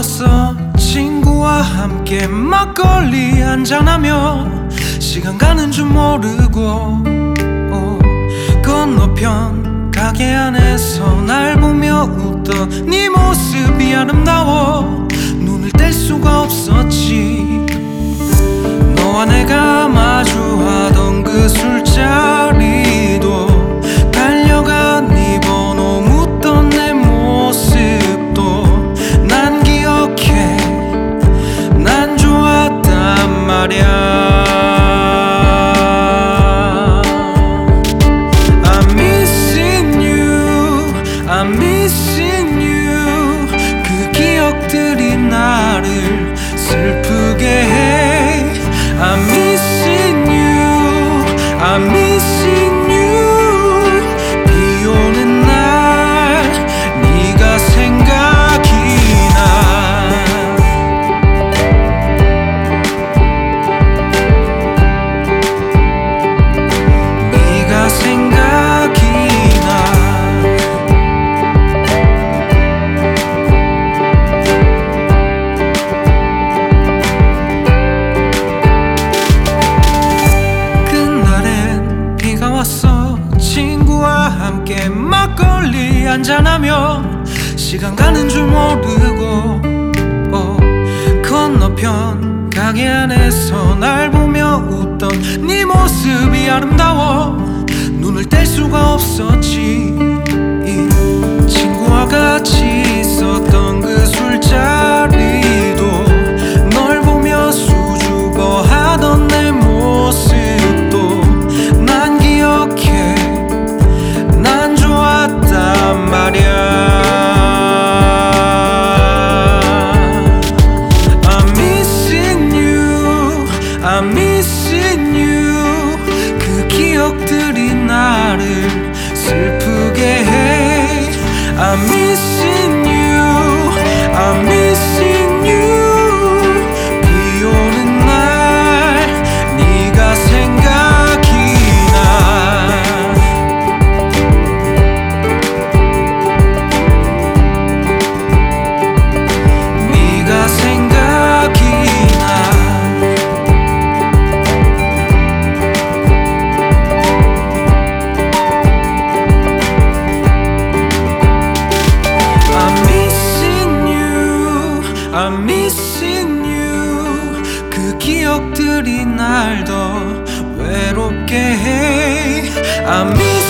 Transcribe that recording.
왔어. 친구와 함께 막걸리 한잔하며 시간 가는 줄 모르고 건너편 가게 안에서 날 보며 웃던 네 모습이 아름다워 눈을 뗄 수가 없었지. 너와 내가 마주하던 그 술자리도 달려간 네 번호 묻던 내 모습도 난 기억해. 난 좋았단 말야. I'm missing you, I'm missing you. 그 기억들이 나를 슬프게 해. I'm missing you, I'm missing you. 비 오는 날 네가 생각이 나. 네가 생각이 나. 그날엔 비가 왔어. 친구와 함께 막걸리 한잔하며 시간 가는 줄 모르고 건너편 가게 안에서 날 보며 웃던 네 모습이 아름다워 눈을 뗄 수가 없었지. 친구와 같이 있었던 그 술자리도 널 보며 수줍어하던 내 모습도 난 기억해. 난 좋았단 말야. I'm missing you, I'm missing you. 그 기억들이 나를 슬프게 해. I'm missing you, I'm missing you. 비 오는 날 네가 생각이 나. 네가 생각이 나. I'm missing you, I'm missing you. 그 기억들이 날 더 외롭게 해. I'm